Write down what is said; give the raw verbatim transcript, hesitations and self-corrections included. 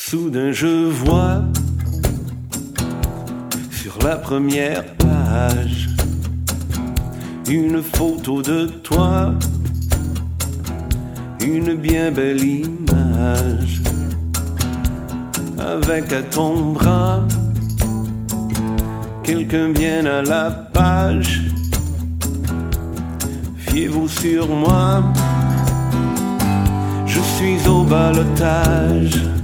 Soudain je vois sur la première page une photo de toi, une bien belle image, avec à ton bras quelqu'un bien à la page. Fiez-vous sur moi, je suis au balotage.